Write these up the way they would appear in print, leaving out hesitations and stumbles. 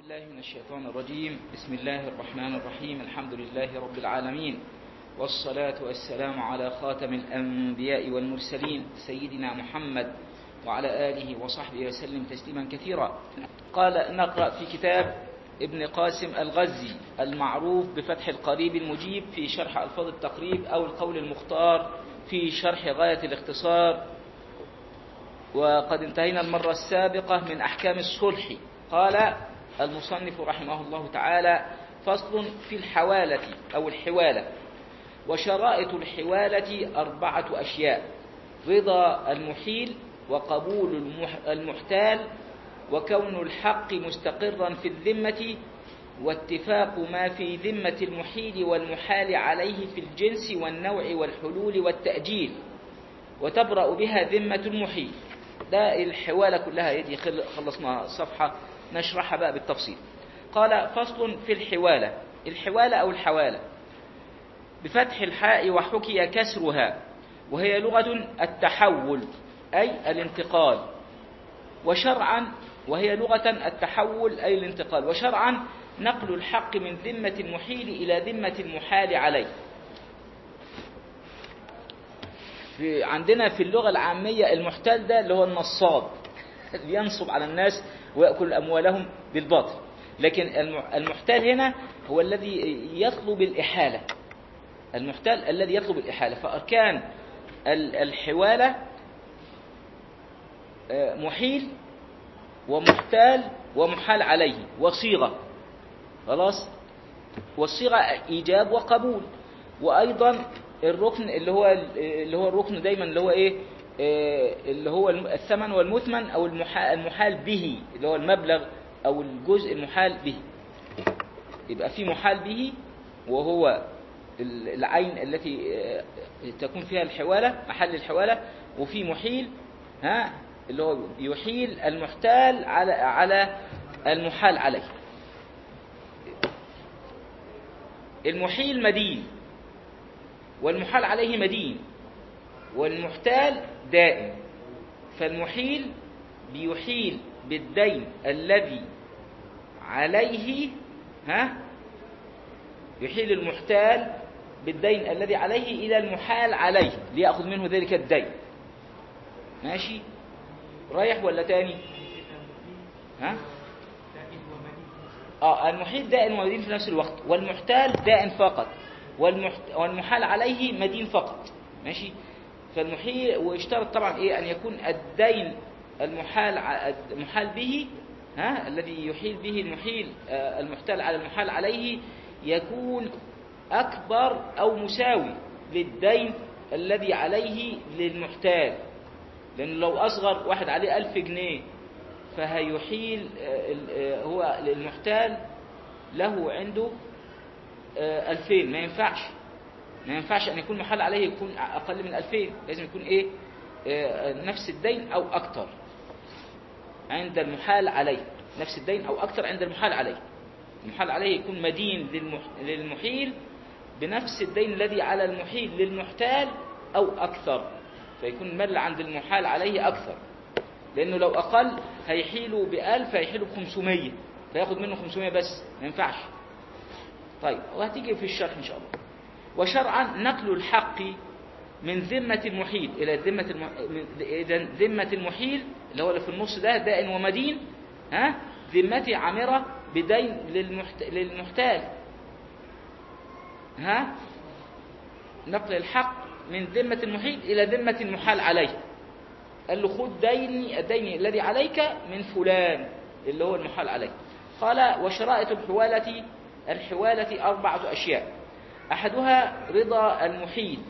بالله من الشيطان الرجيم. بسم الله الرحمن الرحيم. الحمد لله رب العالمين، والصلاة والسلام على خاتم الأنبياء والمرسلين سيدنا محمد وعلى آله وصحبه وسلم تسليما كثيرا. قال نقرأ في كتاب ابن قاسم الغزي المعروف بفتح القريب المجيب في شرح ألفاظ التقريب أو القول المختار في شرح غاية الاختصار. وقد انتهينا المرة السابقة من أحكام الصلح. قال المصنف رحمه الله تعالى: فصل في الحوالة أو الحوالة. وشرائط الحوالة 4 أشياء: رضا المحيل، وقبول المحتال، وكون الحق مستقرا في الذمة، واتفاق ما في ذمة المحيل والمحال عليه في الجنس والنوع والحلول والتأجيل، وتبرأ بها ذمة المحيل. ده الحوالة كلها. يدي خلصنا صفحة نشرحها بقى بالتفصيل. قال: فصل في الحوالة. الحوالة أو الحوالة بفتح الحاء وحكي كسرها، وهي لغة التحول أي الانتقال، وشرعا وهي لغة التحول أي الانتقال، وشرعا نقل الحق من ذمة المحيل إلى ذمة المحال عليه. عندنا في اللغة العامية المحتال ده اللي هو النصاب، ينصب على الناس ويأكل أموالهم بالباطل. لكن المحتال هنا هو الذي يطلب الإحالة، المحتال الذي يطلب الإحالة. فأركان الحوالة محيل ومحتال ومحال عليه وصيغة. خلاص، والصيغة إيجاب وقبول، وأيضا الركن اللي هو الركن دايما اللي هو ايه، اللي هو الثمن والمثمن او المحال به، اللي هو المبلغ او الجزء المحال به. يبقى في محال به وهو العين التي تكون فيها الحوالة، محل الحوالة، وفي محيل اللي هو يحيل المحتال على المحال عليه. المحيل مدين، والمحال عليه مدين، والمحتال دائم. فالمحيل بيحيل بالدين الذي عليه، يحيل المحتال بالدين الذي عليه إلى المحال عليه ليأخذ منه ذلك الدين. ماشي؟ رايح ولا تاني؟ المحيل دائم ومدين في نفس الوقت، والمحتال دائم فقط، والمحال عليه مدين فقط. ماشي؟ فالمحيل، واشترط طبعا ايه، ان يكون الدين المحال به، الذي يحيل به المحيل المحتال على المحال عليه، يكون اكبر او مساوي للدين الذي عليه للمحتال. لان لو اصغر، واحد عليه 1000 جنيه فهيحيل هو المحتال له عنده 2000، ما ينفعش أن يكون محال عليه يكون أقل من 2000. لازم يكون إيه، نفس الدين أو أكتر عند المحال عليه، نفس الدين أو أكتر عند المحال عليه. المحال عليه يكون مدين للمحيل بنفس الدين الذي على المحيل للمحتال أو أكثر، فيكون المال عند المحال عليه أكثر. لأنه لو أقل هيحيله ب1000 هيحيله ب500، فياخد منه 500 بس، ما ينفعش. طيب، وهتيجي في الشرح إن شاء الله. وشرعا نقل الحق من ذمة المحيل إلى ذمة المحيل، اللي هو اللي في النص ده دائن ومدين، ذمتي عامرة بدين للمحتال. نقل الحق من ذمة المحيل إلى ذمة المحال عليه. قال له: خذ الدين الذي عليك من فلان اللي هو المحال عليه. قال: وشرائط الحوالة 4 أشياء: أحدها رضا المحيل،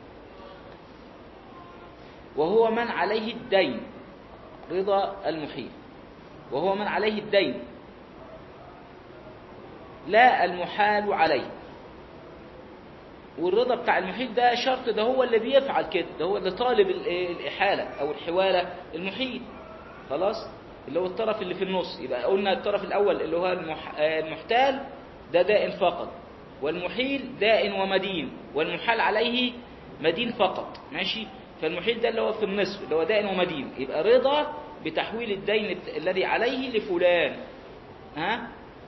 وهو من عليه الدين. رضا المحيل وهو من عليه الدين، لا المحال عليه. والرضا بتاع المحيل ده شرط، ده هو اللي بيفعل كده، ده هو اللي طالب الإحالة أو الحوالة، المحيل. خلاص، اللي هو الطرف اللي في النص. يبقى قلنا الطرف الأول اللي هو المحتال ده دائن فقط، والمحيل دائن ومدين، والمحال عليه مدين فقط. ماشي؟ فالمحيل ده اللي هو في النصف، اللي هو دائن ومدين. يبقى رضا بتحويل الدين الذي عليه لفلان،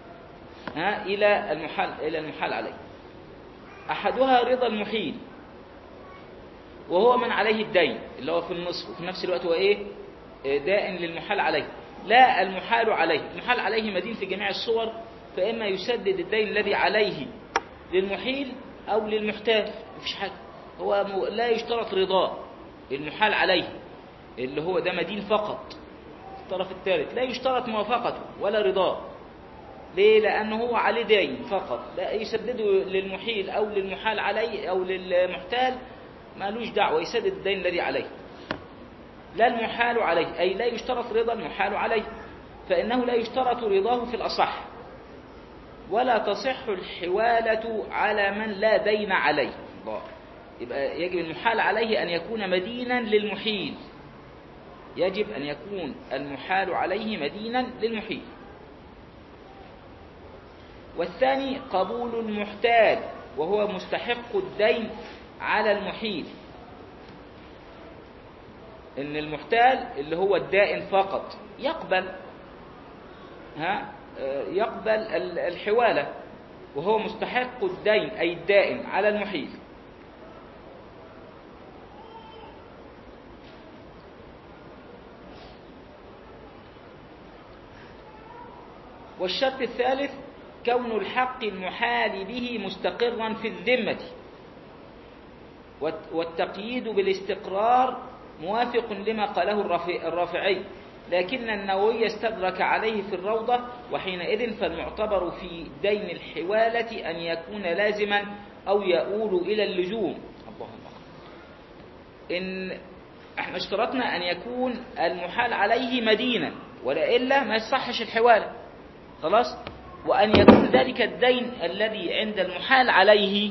إلى المحال عليه. أحدها رضا المحيل، وهو من عليه الدين اللي هو في النصف، وفي نفس الوقت هو دائن للمحال عليه. لا المحال عليه، المحال عليه مدين في جميع الصور، فإما يسدد الدين الذي عليه للمحيل أو للمحتال، مفيش حاجة. هو لا يشترط رضاه المحال عليه اللي هو ده مدين فقط. الطرف الثالث لا يشترط موافقته ولا رضاه. ليه؟ لأنه هو عليه دين فقط، لا يسدده للمحيل أو للمحال عليه أو للمحتال، ما لوش دعوة، يسدد الدين الذي عليه. لا المحال عليه، أي لا يشترط رضا المحال عليه، فإنه لا يشترط رضاه في الأصح، ولا تصح الحوالة على من لا دين عليه. يبقى يجب المحال عليه أن يكون مدينا للمحيل، يجب أن يكون المحال عليه مدينا للمحيل. والثاني قبول المحتال، وهو مستحق الدين على المحيل. إن المحتال اللي هو الدائن فقط يقبل الحوالة، وهو مستحق الدين أي الدائن على المحيل. والشرط الثالث كون الحق المحال به مستقرا في الذمة، والتقييد بالاستقرار موافق لما قاله الرافعي، لكن النووي استدرك عليه في الروضة، وحينئذ فالمعتبر في دين الحوالة أن يكون لازما أو يؤول إلى اللزوم. إن احنا اشترطنا أن يكون المحال عليه مدينا، ولا إلا ما يصحش الحوالة، خلاص. وأن يكون ذلك الدين الذي عند المحال عليه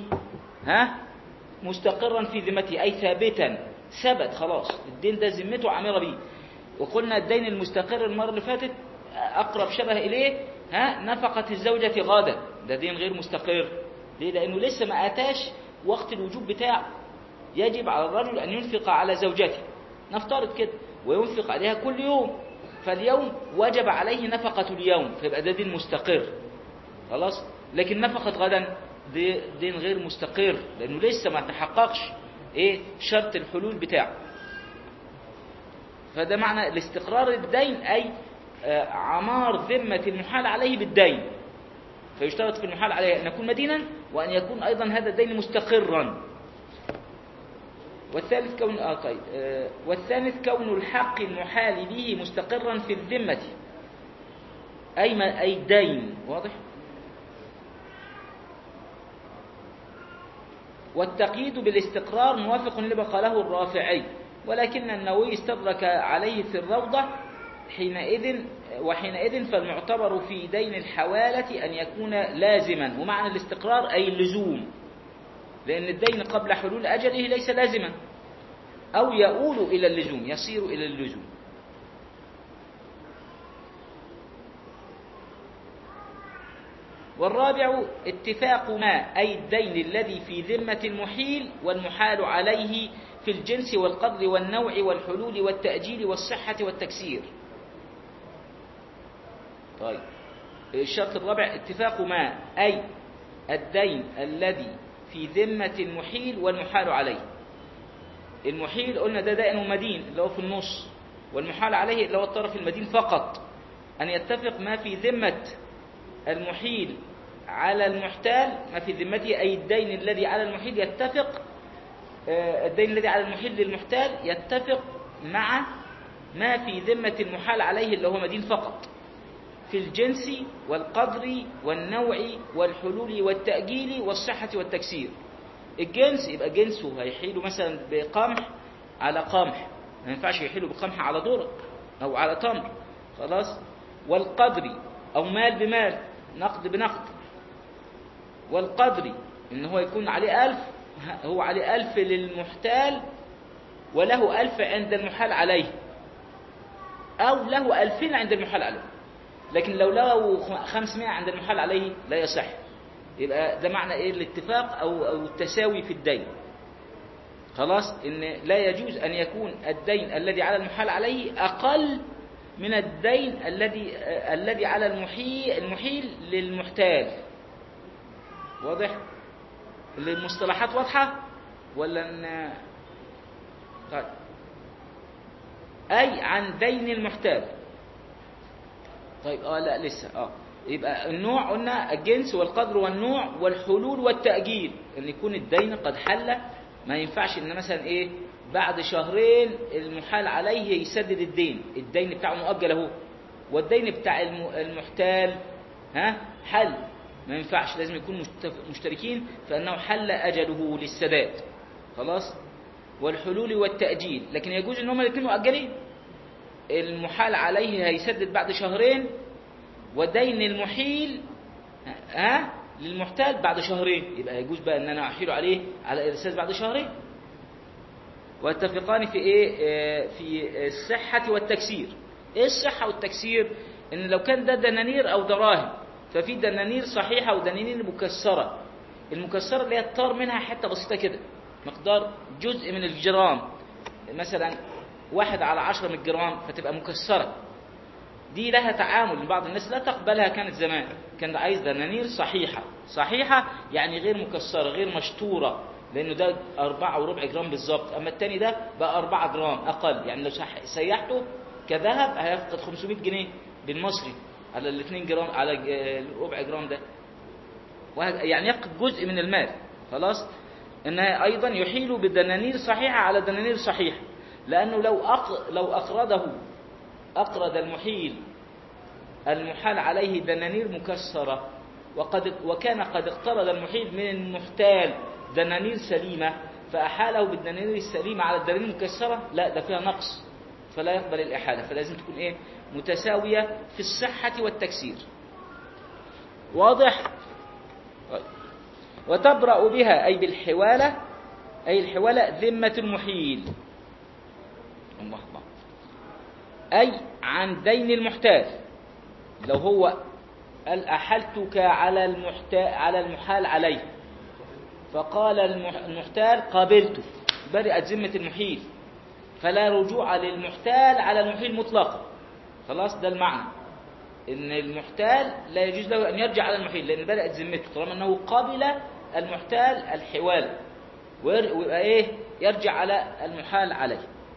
مستقرا في ذمته، أي ثابتا، ثبت خلاص الدين ده ذمته عامرة به. وقلنا الدين المستقر المرة اللي فاتت أقرب شبه إليه نفقة الزوجة غدا، ده دين غير مستقر. ليه؟ لأنه لسه ما أتاش وقت الوجوب بتاعه. يجب على الرجل أن ينفق على زوجته، نفترض كده، وينفق عليها كل يوم، فاليوم وجب عليه نفقة اليوم، فيبقى ده دين مستقر خلاص. لكن نفقة غدا دين غير مستقر، لأنه لسه ما تحققش شرط الحلول بتاعه. فده معنى الاستقرار الدين، أي عمار ذمة المحال عليه بالدين. فيشترط في المحال عليه أن يكون مدينا، وأن يكون أيضا هذا الدين مستقرا. والثالث كون الحق المحال به مستقرا في الذمة، أي الدين، واضح. والتقييد بالاستقرار موافق لما قاله الرافعي، ولكن النووي استدرك عليه في الروضة، وحينئذ فالمعتبر في دين الحوالة أن يكون لازما. ومعنى الاستقرار أي اللزوم، لأن الدين قبل حلول أجله ليس لازما، أو يؤول إلى اللزوم، يصير إلى اللزوم. والرابع اتفاق ما، أي الدين الذي في ذمة المحيل والمحال عليه في الجنس والقدر والنوع والحلول والتأجيل والصحة والتكسير. طيب، الشرط الرابع اتفاق ما، أي الدين الذي في ذمة المحيل والمحال عليه. المحيل قلنا ده دائن ومدين اللي هو في النص، والمحال عليه اللي هو الطرف المدين فقط. أن يتفق ما في ذمة المحيل على المحتال، ما في ذمته أي الدين الذي على المحيل يتفق، الدين الذي على المحيل للمحتال يتفق مع ما في ذمة المحال عليه اللي هو مدين فقط، في الجنس والقدر والنوع والحلول والتأجيل والصحة والتكسير. الجنس يبقى جنسه هيحيله مثلا بقمح على قمح، ما ينفعش يحيله بقمح على ذرة أو على تمر، خلاص. والقدر أو مال بمال، نقد بنقد. والقدر إن هو يكون عليه 1000، هو عليه 1000 للمحتال وله 1000 عند المحال عليه، أو له 2000 عند المحال عليه. لكن لو له 500 عند المحال عليه لا يصح. يبقى ده معنى الاتفاق أو التساوي في الدين، خلاص. إن لا يجوز أن يكون الدين الذي على المحال عليه أقل من الدين الذي على المحيل للمحتال. واضح؟ المصطلحات واضحة ولا طيب. أي عن دين المحتال. طيب لا لسه يبقى النوع قلنا الجنس والقدر والنوع والحلول والتأجيل، ان يكون الدين قد حل. ما ينفعش ان مثلا ايه بعد شهرين المحال عليه يسدد الدين بتاعه مؤجل اهو، والدين بتاع المحتال حل. ما ينفعش، لازم يكون مشتركين فانه حل اجله للسداد. خلاص. والحلول والتأجيل، لكن يجوز ان هما الاثنين مؤجلين. المحال عليه هيسدد بعد شهرين، ودين المحيل للمحتال بعد شهرين، يبقى يجوز بقى ان انا احيل عليه على السداد بعد شهرين. واتفقان في ايه؟ في الصحة والتكسير. ايه الصحة والتكسير؟ ان لو كان ده دنانير او دراهم، ففي دنانير صحيحة ودنانير مكسرة. المكسرة اللي هي الطار منها حتة بسيطة كده، مقدار جزء من الجرام، مثلا 1/10 من الجرام، فتبقى مكسرة. دي لها تعامل، بعض الناس لا تقبلها. كانت زمان كان عايز دنانير صحيحة يعني غير مكسرة غير مشطورة، لأنه ده 4.25 جرام بالظبط. أما التاني ده بقى 4 جرام أقل، يعني لو سيحته كذهب هيفقد 500 جنيه بالمصري على 2 جرام، على ربع جرام ده، يعني يفقد جزء من المال. خلاص. إنها أيضا يحيل بالدنانير صحيحة على دنانير صحيحة، لأنه لو أقرض المحال عليه دنانير مكسرة، وكان قد اقترض المحيل من المحتال دنانير سليمة، فأحاله بالدنانير السليمة على الدنانير المكسرة، لا ده فيها نقص، فلا يقبل الإحالة. فلازم تكون إيه؟ متساوية في الصحة والتكسير. واضح؟ وتبرأ بها أي بالحوالة، أي الحوالة ذمة المحيل، الله الله، أي عن دين المحتال. لو هو قال أحلتك على المحال عليه، فقال المحتال قابلته، برئت ذمة المحيل، فلا رجوع للمحتال على المحيل مطلقا. خلاص. ده المعنى، إن المحتال لا يجوز له أن يرجع على المحيل، لأن برئت ذمته طالما أنه قابل المحتال الحوال، ويبقى إيه؟ يرجع على المحال عليه.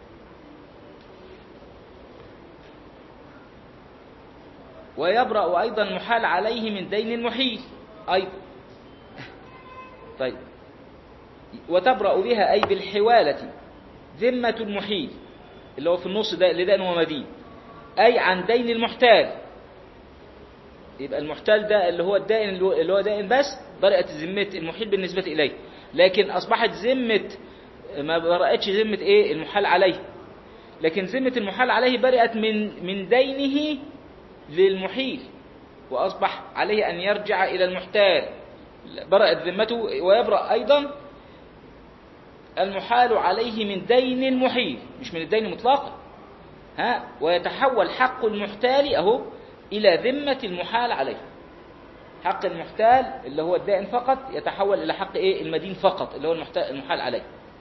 ويبرأ أيضا المحال عليه من دين المحيل أيضا. طيب. وتبرأ بها أي بالحوالة ذمة المحيل، اللي هو في النص ده اللي دين ومدين، أي عن دين المحتال. يبقى المحتال ده اللي هو الدائن، اللي هو دائن بس، برأت ذمة المحيل بالنسبة إليه، لكن أصبحت ذمة، ما برأتش ذمة إيه؟ المحال عليه. لكن ذمة المحال عليه برأت من دينه للمحيل، وأصبح عليه أن يرجع إلى المحتال، برأت ذمته. ويبرأ أيضا المحال عليه من دين المحيل، مش من الدين مطلقا. ويتحول حق المحتال أهو إلى ذمة المحال عليه. حق المحتال اللي هو الدائن فقط يتحول إلى حق إيه؟ المدين فقط، اللي هو المحال عليه.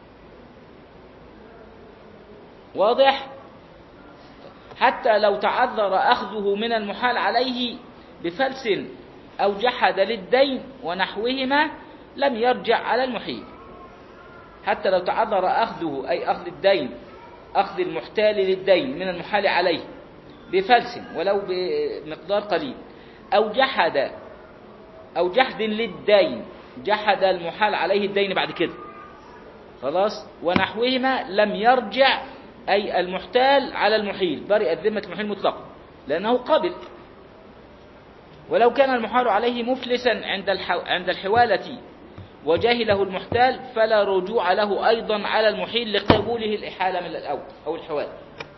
واضح؟ حتى لو تعذر أخذه من المحال عليه بفلس أو جحد للدين ونحوهما لم يرجع على المحيل. حتى لو تعذر أخذه، أي أخذ الدين، أخذ المحتال للدين من المحال عليه بفلس ولو بمقدار قليل، أو جحد للدين، جحد المحال عليه الدين بعد كده. خلاص. ونحوهما لم يرجع أي المحتال على المحيل، برئت ذمة المحيل مطلقا لأنه قبل. ولو كان المحال عليه مفلسا عند الحوالة وجاهله المحتال، فلا رجوع له أيضا على المحيل لقبوله الإحالة من الأول أو الحوالة.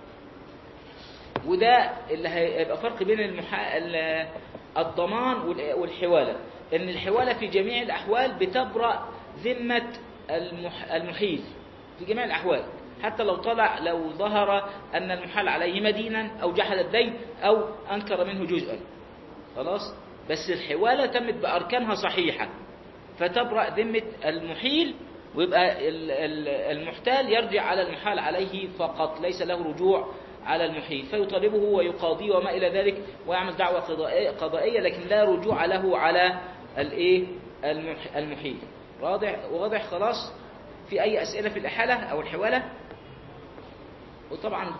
وده اللي هيبقى فرق بين الضمان والحوالة، إن الحوالة في جميع الأحوال بتبرأ ذمة المحيل في جميع الأحوال، حتى لو ظهر أن المحال عليه مدينا أو جحد الدين أو أنكر منه جزءا. خلاص. بس الحوالة تمت بأركانها صحيحة، فتبرأ ذمة المحيل، ويبقى المحتال يرجع على المحال عليه فقط، ليس له رجوع على المحيل، فيطالبه ويقاضيه وما إلى ذلك ويعمل دعوة قضائية، لكن لا رجوع له على المحيل. واضح خلاص؟ في أي أسئلة في الإحالة أو الحوالة؟ وطبعا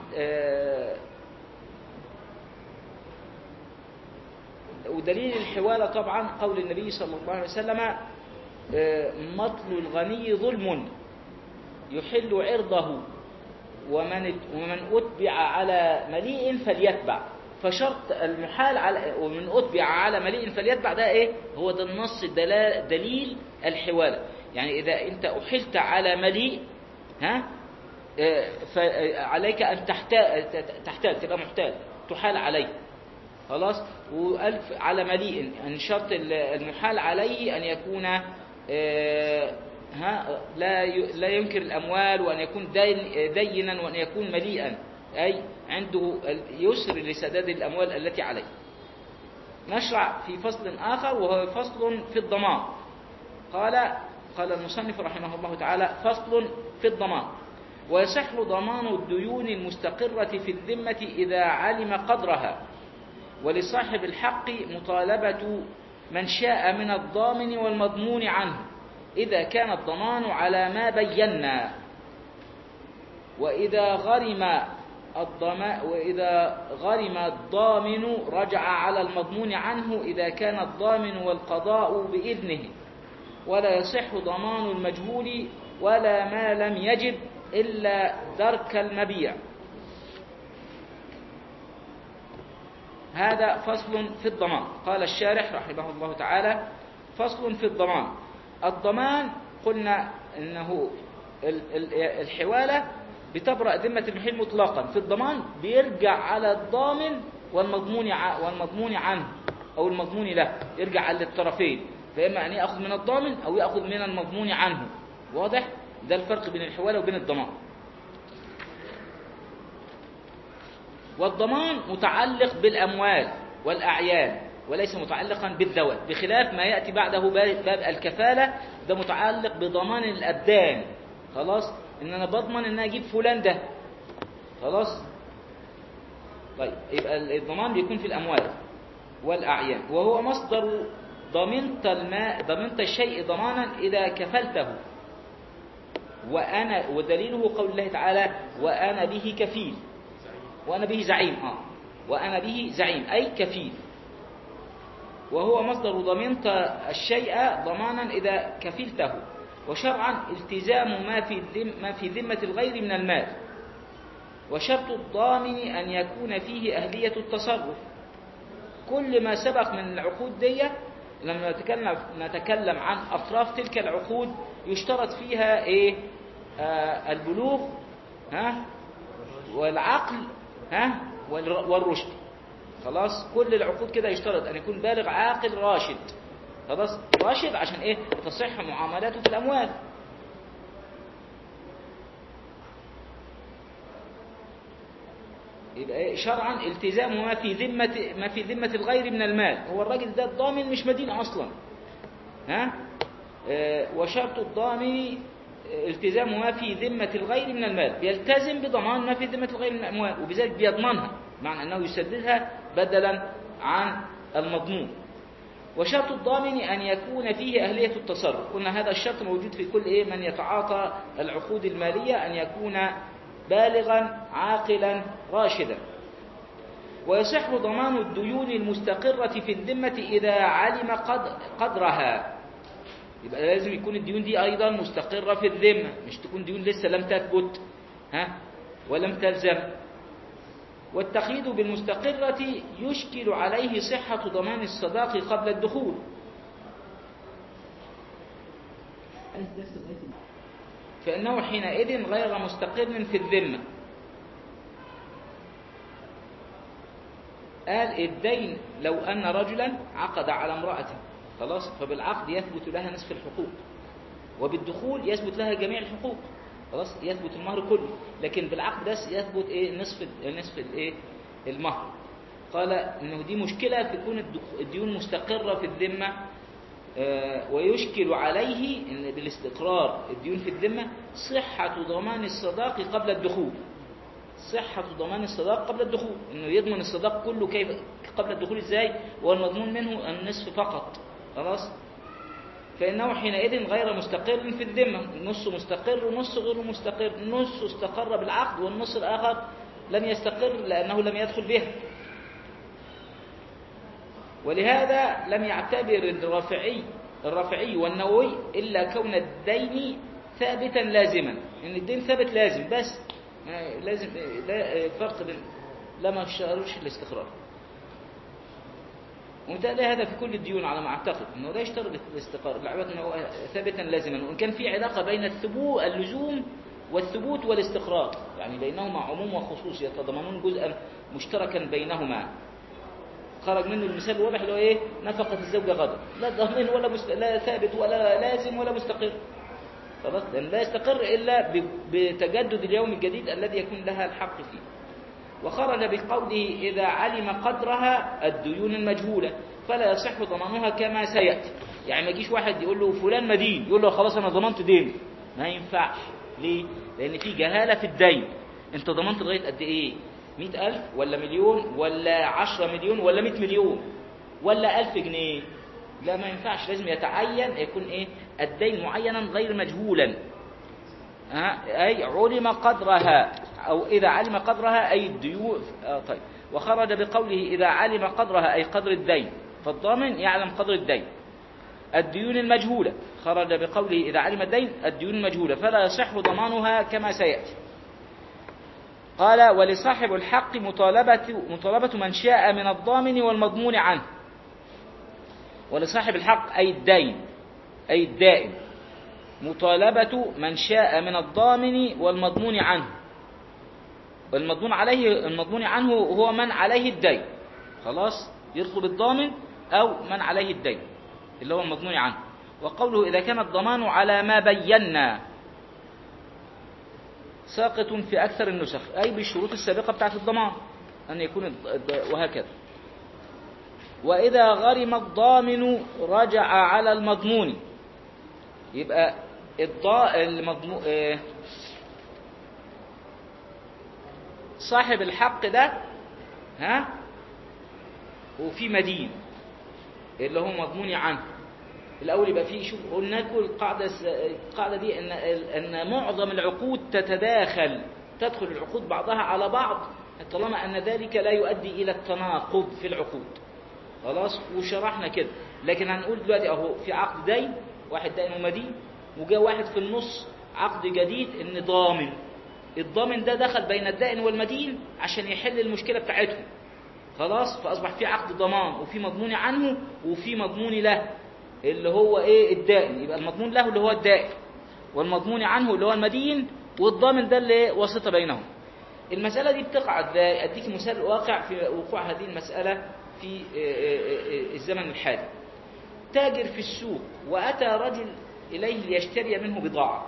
ودليل الحوالة طبعا قول النبي صلى الله عليه وسلم: مطل الغني ظلم يحل عرضه ومن أتبع على مليء فليتبع. فشرط المحال على ومن أتبع على مليء فليتبع ده إيه؟ هو ده النص دليل الحوالة. يعني إذا أنت أحلت على مليء فعليك أن تحتال تبقى محتال، تحال عليه خلاص. وألف على مليء أن شرط المحال عليه أن يكون لا ينكر الأموال، وأن يكون دينا، وأن يكون مليئا، أي عنده يسر لسداد الأموال التي عليه. نشرع في فصل آخر وهو فصل في الضمان. قال المصنف رحمه الله تعالى: فصل في الضمان. ويصح ضمان الديون المستقرة في الذمة إذا علم قدرها، ولصاحب الحق مطالبة من شاء من الضامن والمضمون عنه إذا كان الضمان على ما بينا. وإذا غرم الضامن رجع على المضمون عنه إذا كان الضامن والقضاء بإذنه. ولا يصح ضمان المجهول ولا ما لم يجب إلا درك المبيع. هذا فصل في الضمان. قال الشارح رحمه الله تعالى: فصل في الضمان. الضمان قلنا إنه الحوالة بتبرأ ذمة المحيل مطلقا. في الضمان بيرجع على الضامن والمضمون عنه أو المضمون له، يرجع على الطرفين، فإما أن يأخذ من الضامن أو يأخذ من المضمون عنه. واضح؟ ده الفرق بين الحوالة وبين الضمان. والضمان متعلق بالأموال والأعيان وليس متعلقا بالذوات، بخلاف ما يأتي بعده باب الكفالة، ده متعلق بضمان الأبدان. خلاص، إن أنا بضمن إن أجيب فلان ده. خلاص. طيب، يبقى الضمان بيكون في الأموال والأعيان، وهو مصدر ضمنت الشيء ضمانا إذا كفلته. ودليله قول الله تعالى: وأنا به كفيل، وأنا به زعيم. وأنا به زعيم أي كفيل. وهو مصدر ضمنت الشيء ضمانا إذا كفلته. وشرعا التزام ما في ذمة الغير من المال. وشرط الضامن أن يكون فيه أهلية التصرف. كل ما سبق من العقود دي لما نتكلم عن أطراف تلك العقود يشترط فيها إيه؟ البلوغ والعقل والرشد. خلاص، كل العقود كده يشترط أن يكون بالغ عاقل راشد. خلاص، راشد عشان إيه؟ تصح معاملاته في الأموال. يبقى شرعا التزام ما في ذمة الغير من المال. هو الراجل ده الضامن مش مدين أصلا. وشرط الضامن التزام ما في ذمة الغير من المال، بيلتزم بضمان ما في ذمة الغير من الأموال، وبذلك بيضمنها، معنى أنه يسددها بدلا عن المضمون. وشرط الضامن أن يكون فيه أهلية التصرف. قلنا هذا الشرط موجود في كل من يتعاطى العقود المالية، أن يكون بالغا عاقلا راشدا. ويصح ضمان الديون المستقرة في الذمة إذا علم قدرها. يبقى لازم يكون الديون دي أيضا مستقرة في الذمة، مش تكون ديون لسه لم تثبت ولم تلزم. والتقييد بالمستقرة يشكل عليه صحة ضمان الصداق قبل الدخول. فإنه حينئذ غير مستقر في الذمة. قال الدين لو أن رجلا عقد على امرأة، خلاص، فبالعقد يثبت لها نصف الحقوق، وبالدخول يثبت لها جميع الحقوق. خلاص، يثبت المهر كله، لكن بالعقد بس يثبت نصف المهر. قال انه دي مشكلة تكون الديون مستقرة في الذمة، ويشكل عليه ان بالاستقرار الديون في الذمة صحة ضمان الصداق قبل الدخول. صحة ضمان الصداق قبل الدخول، انه يضمن الصداق كله كيف قبل الدخول ازاي، والمضمون منه النصف فقط. خلاص، فإنه حينئذ غير مستقر في الذمة، نص مستقر ونص غير مستقر، نص استقر بالعقد والنص الآخر لم يستقر لأنه لم يدخل به. ولهذا لم يعتبر الرافعي والنووي إلا كون الدين ثابتا لازما، إن الدين ثابت لازم، بس لازم لا فرق بين لا ما اشترطش الاستقرار. ومثال هذا في كل الديون على ما أعتقد، أنه لا يشترط الاستقرار، العبادة أنه ثابتا لازما، وإن كان في علاقة بين اللزوم والثبوت والاستقرار، يعني بينهما عموم وخصوص يتضمنون جزءا مشتركا بينهما. خرج منه المثال الواضح اللي هو ايه؟ نفقة الزوجة غدا، لا ضامن ولا لا ثابت ولا لازم ولا مستقر. خلاص، لأن لا يستقر إلا بتجدد اليوم الجديد الذي يكون لها الحق فيه. وخرج بقوله إذا علم قدرها الديون المجهولة فلا يصح ضمانها كما سيأتي. يعني ما يجيش واحد يقول له فلان مدين يقول له خلاص أنا ضمنت دين، ما ينفعش. ليه؟ لأن في جهالة في الدين. أنت ضمنت لغاية قد إيه؟ 100,000 ولا مليون ولا 10 مليون ولا 100 مليون ولا 1000 جنيه؟ لا، ما ينفعش، لازم يتعين يكون إيه؟ الدين معينا غير مجهولا، أي علم قدرها، أو إذا علم قدرها أي الديون. طيب، وخرج بقوله إذا علم قدرها أي قدر الدين، فالضامن يعلم قدر الدين. الديون المجهولة، خرج بقوله إذا علم الدين الديون المجهولة فلا يصح ضمانها كما سيأتي. قال ولصاحب الحق مطالبة من شاء من الضامن والمضمون عنه. ولصاحب الحق أي الدين أي الدائن، مطالبة من شاء من الضامن والمضمون عنه. والمضمون عليه، المضمون عنه هو من عليه الدين. خلاص، يطلب الضامن أو من عليه الدين اللي هو المضمون عنه. وقوله إذا كان الضمان على ما بينا ساقط في أكثر النسخ، أي بالشروط السابقة بتاعت الضمان أن يكون وهكذا. وإذا غرم الضامن رجع على المضمون، يبقى المضمون صاحب الحق ده وفي مدين اللي هو مضمون عنه. الأول يبقى فيه، شوف قلنا لكم القاعدة دي أن معظم العقود تدخل العقود بعضها على بعض طالما أن ذلك لا يؤدي إلى التناقض في العقود. خلاص، وشرحنا كده. لكن هنقول دلوقتي أهو في عقد دين، واحد دين ومدين، وجاء واحد في النص عقد جديد إن ضامن. الضامن ده دخل بين الدائن والمدين عشان يحل المشكلة بتاعتهم. خلاص، فأصبح في عقد ضمان وفي مضمون عنه وفي مضمون له اللي هو ايه؟ الدائن. يبقى المضمون له اللي هو الدائن، والمضمون عنه اللي هو المدين، والضامن ده اللي واسطة بينهم. المسألة دي بتقع ازاي؟ اديك مثال واقع في وقوع هذه المسألة في الزمن الحالي. تاجر في السوق وأتى رجل إليه ليشتري منه بضاعة،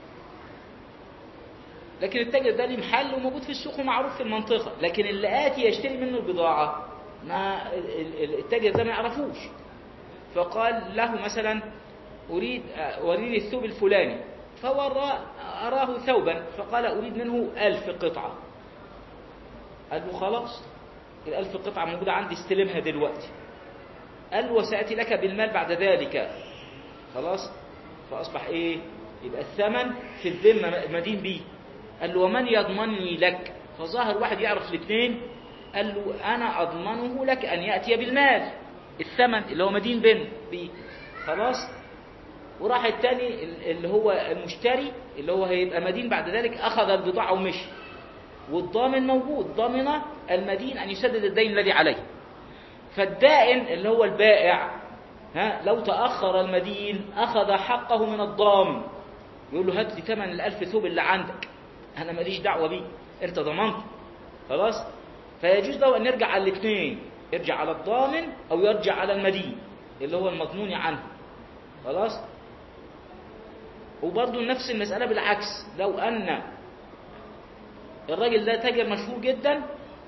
لكن التاجر ده ليه محل وموجود في السوق ومعروف في المنطقة، لكن اللي آتي يشتري منه البضاعة ما التاجر ده ما يعرفوش. فقال له مثلا أريد الثوب الفلاني، فهو أراه ثوبا فقال أريد منه 1000 قطعة. قال له خلاص، 1000 قطعة موجودة عندي، استلمها دلوقتي. قال له وسأتي لك بالمال بعد ذلك. خلاص، فأصبح إيه؟ يبقى الثمن في الذمة مدين به. قال له ومن يضمنني لك؟ فظاهر واحد يعرف الاثنين، قال له أنا أضمنه لك أن يأتي بالمال، الثمن اللي هو مدين به. خلاص، وراح الثاني اللي هو المشتري اللي هو هيبقى مدين بعد ذلك أخذ البضاعة ومشي، والضامن موجود، ضامن المدين أن يسدد الدين الذي عليه. فالدائن اللي هو البائع لو تأخر المدين أخذ حقه من الضامن، يقول له هات لي ثمن 1000 ثوب اللي عندك، أنا ماليش دعوة بيه، أنت ضمنت. خلاص، فيجوز له أن يرجع على الاثنين، يرجع على الضامن أو يرجع على المدين اللي هو المضمون عنه. خلاص، وبرضه نفس المسألة بالعكس. لو أن الراجل ده تاجر مشهور جدا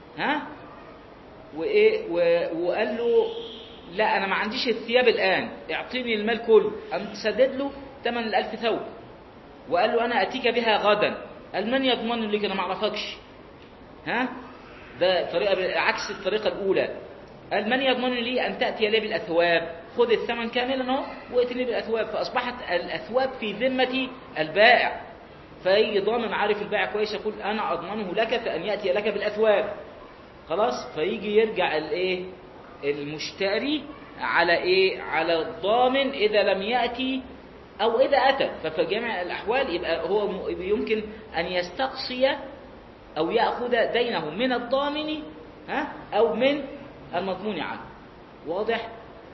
وقال له لا أنا ما عنديش الثياب الآن، اعطيني المال كله، قام سدد له ثمن 1000 ثوب، وقال له أنا أتيك بها غدا. قال من يضمن لك؟ أنا ما أعرفكش. ها، ده طريقة عكس الطريقة الأولى. قال من يضمن لي أن تأتي لي بالأثواب، خذ الثمن كاملا اهو وائتني بالأثواب. فأصبحت الأثواب في ذمة البائع، فأي ضامن عارف البائع كويس يقول أنا أضمنه لك فأن يأتي لك بالأثواب. خلاص، فيجي يرجع الايه المشتري على ايه؟ على الضامن اذا لم ياتي او اذا اتى. ففي جميع الاحوال يبقى هو يمكن ان يستقصي او ياخذ دينه من الضامن ها او من المضمون عنه. واضح؟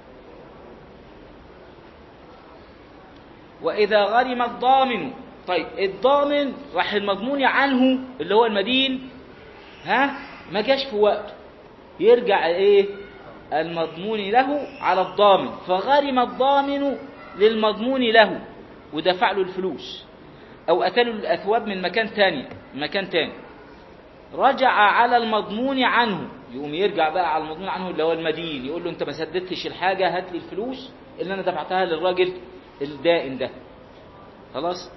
واذا غرم الضامن، طيب الضامن راح المضمون عنه اللي هو المدين ها ما جاش في وقته، يرجع ايه المضمون له على الضامن، فغرم الضامن للمضمون له ودفع له الفلوس او اتى له الاثواب من مكان تاني، رجع على المضمون عنه، يقوم يرجع بقى على المضمون عنه اللي هو المدين، يقول له انت ما سددتش الحاجه، هات لي الفلوس اللي انا دفعتها للراجل الدائن ده. خلاص،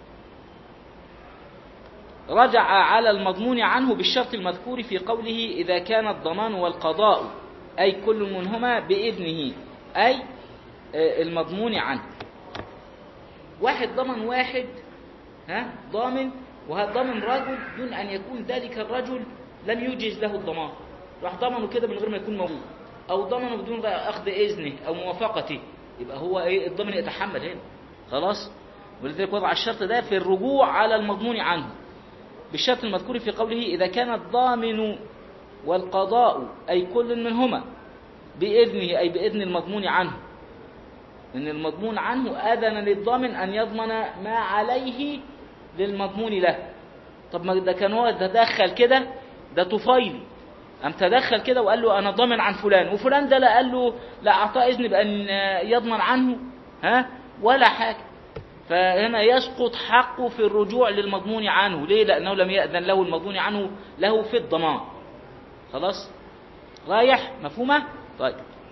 رجع على المضمون عنه بالشرط المذكور في قوله إذا كان الضمان والقضاء أي كل منهما بإذنه أي المضمون عنه. واحد ضمن واحد ضامن، وهذا ضمن رجل دون أن يكون ذلك الرجل لم يجز له الضمان، راح ضمنه كده من غير ما يكون موجود، أو ضمنه بدون أخذ إذنه أو موافقته، يبقى هو الضمن يتحمل هنا. خلاص، ولذلك وضع الشرط ده في الرجوع على المضمون عنه بالشرط المذكور في قوله إذا كان الضامن والقضاء أي كل منهما بإذنه أي بإذن المضمون عنه، إن المضمون عنه أذن للضامن أن يضمن ما عليه للمضمون له. طب ما ده كان هو تدخل كده، ده طفيلي أم تدخل كده وقال له أنا ضامن عن فلان، وفلان ده لا قال له لا أعطاه إذن بأن يضمن عنه ولا حاجة، فهنا يسقط حقه في الرجوع للمضمون عنه. ليه؟ لأنه لم يأذن له المضمون عنه له في الضمان. خلاص، رايح مفهومة؟ طيب،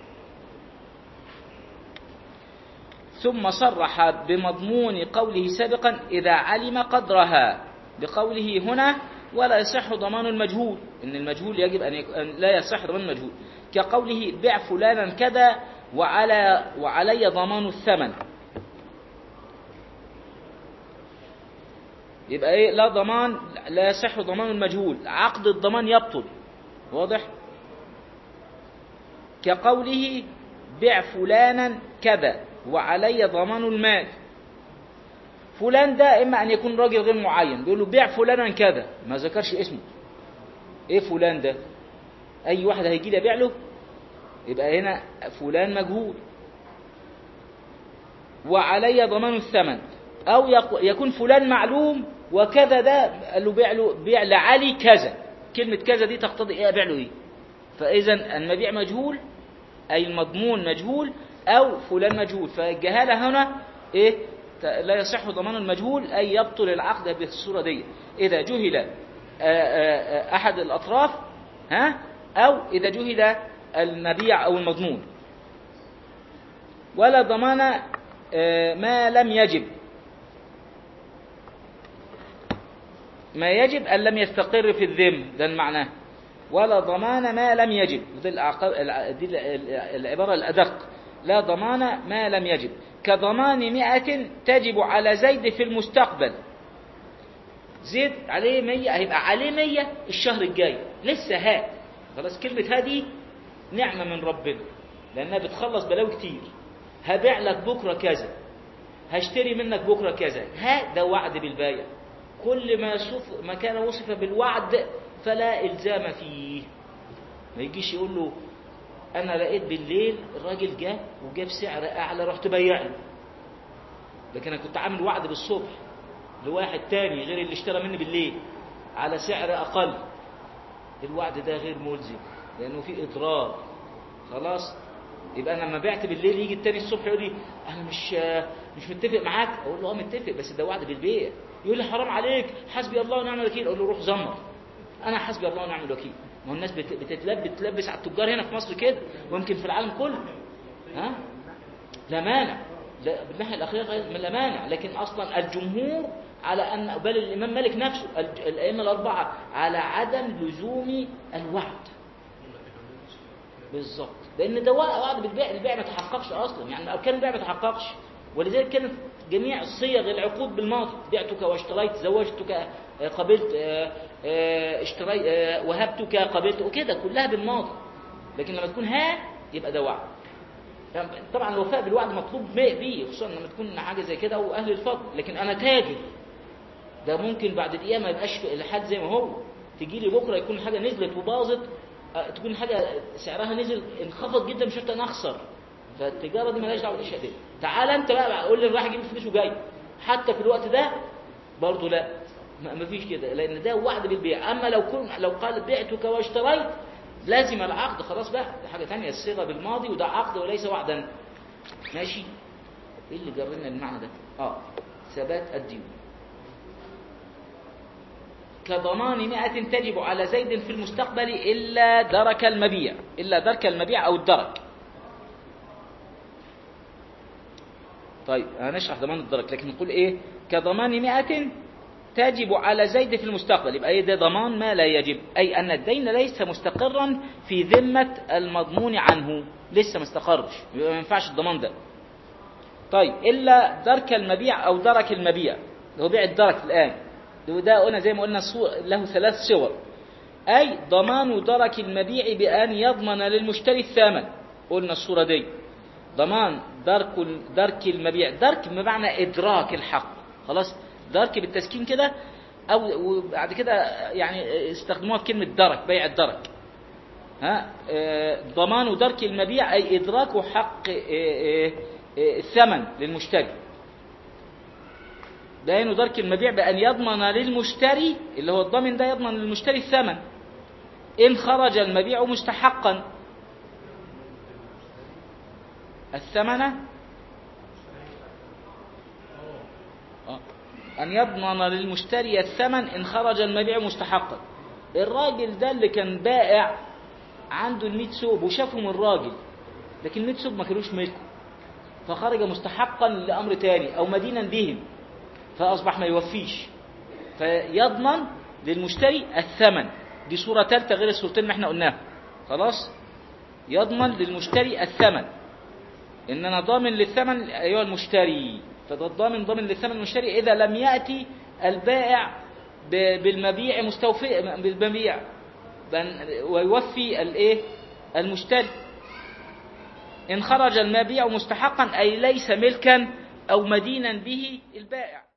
ثم صرح بمضمون قوله سابقا إذا علم قدرها بقوله هنا ولا يصح ضمان المجهول، إن المجهول يجب أن لا يصح ضمان المجهول، كقوله بع فلانا كذا وعلي ضمان الثمن. يبقى ايه؟ لا ضمان، لا يصح ضمان المجهول، عقد الضمان يبطل. واضح؟ كقوله بع فلانا كذا وعلي ضمان المال. فلان ده اما ان يكون راجل غير معين، بيقول له بيع فلانا كذا، ما ذكرش اسمه. ايه فلان ده؟ اي واحد هيجي لي ابيع له؟ يبقى هنا فلان مجهول. وعلي ضمان الثمن، او يكون فلان معلوم وكذا ده قال له بيع لعلي كذا، كلمة كذا دي تقتضي ايه؟ ابيع له ايه؟ فاذا المبيع مجهول اي المضمون مجهول او فلان مجهول، فالجهالة هنا ايه؟ لا يصح ضمان المجهول اي يبطل العقد بالصورة دي اذا جهل احد الاطراف او اذا جهل المبيع او المضمون. ولا ضمان ما لم يجب، ما يجب أن لم يستقر في الذم، ده المعنى. ولا ضمان ما لم يجب، دي العبارة الأدق، لا ضمان ما لم يجب، كضمان 100 تجب على زيد في المستقبل. زيد عليه 100، هيبقى عليه 100 الشهر الجاي لسه خلاص، كلمة هذه نعمة من ربنا لأنها بتخلص بلاوي كتير. هبيع لك بكرة كذا، هشتري منك بكرة كذا، ده وعد بالبايع. كل ما كان وصف بالوعد فلا إلزام فيه. ما يجيش يقول له أنا لقيت بالليل الراجل جاء وجاب سعر أعلى رحت بيع له، لكن أنا كنت عامل وعد بالصبح لواحد تاني غير اللي اشترى مني بالليل على سعر أقل. الوعد ده غير ملزم لأنه فيه إضرار. خلاص، يبقى أنا لما بعت بالليل يجي التاني الصبح يقول لي أنا مش متفق معاك، أقول له متفق بس ده وعد بالبيع. يقول لي حرام عليك، حسبي الله ونعم الوكيل، أقول له روح زمر، أنا حسبي الله ونعم الوكيل. ما هو الناس بتلبس على التجار هنا في مصر كده، ويمكن في العالم كله. لا مانع، لا بالناحية الأخيرة لا مانع، لكن أصلا الجمهور على أن بل الإمام مالك نفسه الأئمة الأربعة على عدم لزوم الوعد. بالضبط، لأن ده وعد بالبيع، البيع ما تحققش أصلا، يعني أركان البيع ما تحققش، ولذلك كانت جميع صيغ العقود بالماضي، بعتك واشتريت، زوجتك، قبلت، اشتريت، وهبتك، قبلت، وكده كلها بالماضي. لكن لما تكون يبقى ده وعد. طبعا الوفاء بالوعد مطلوب به، خصوصا لما تكون حاجه زي كده واهل الفضل. لكن انا تاجر، ده ممكن بعد دقيقه ما يبقاش الحال زي ما هو، تجي لي بكره يكون حاجه نزلت وباظت، تكون حاجه سعرها نزل انخفض جدا، مش انا اخسر. فالتجاره دي مالهاش دعوه بالاشياء دي. تعال انت بقى قول لي رايح اجيب فلوس وجاي، حتى في الوقت ده برضه لا، ما فيش كده، لان ده وعد بالبيع. اما لو قال بعتك واشتريت لازم العقد، خلاص بقى دي حاجه ثانيه، الصيغه بالماضي وده عقد وليس وعدا. ماشي. ايه اللي جاب لنا المعنى ده؟ ثبات الدين. كضمان 100 تجب على زيد في المستقبل الا درك المبيع، الا درك المبيع او الدرك. طيب هنشرح ضمان الدرك، لكن نقول ايه؟ كضمان 100 تجب على زيد في المستقبل، يبقى ايه ده؟ ضمان ما لا يجب، اي ان الدين ليس مستقرا في ذمة المضمون عنه، لسه ما استقرش، يبقى ما ينفعش الضمان ده. طيب الا درك المبيع او درك المبيع، هو بيع الدرك الان، وده قلنا زي ما قلنا له 3 صور. اي ضمان درك المبيع بان يضمن للمشتري الثمن، قلنا الصورة دي ضمان درك المبيع، درك بمعنى ادراك الحق، خلاص، درك بالتسكين كده، او وبعد كده يعني استخدموها في كلمه درك، بيع الدرك. ضمان درك المبيع اي ادراك حق الثمن للمشتري. بيان درك المبيع بان يضمن للمشتري، اللي هو الضامن ده يضمن للمشتري الثمن ان خرج المبيع مستحقا. الثمن أن يضمن للمشتري الثمن إن خرج المبيع مستحقا. الراجل ده اللي كان بائع عنده 100 ثوب وشافهم الراجل، لكن 100 ثوب ما كانوش ملكه، فخرج مستحقا لأمر تاني أو مدينا بهم، فأصبح ما يوفيش، فيضمن للمشتري الثمن. دي صورة ثالثة غير الصورتين اللي احنا قلناها، خلاص. يضمن للمشتري الثمن، إن أنا ضامن للثمن أيها المشتري، فده الضامن ضامن للثمن المشتري إذا لم يأتي البائع بالمبيع مستوفي بالمبيع ويوفي المشتري. إن خرج المبيع مستحقا أي ليس ملكا أو مدينا به البائع.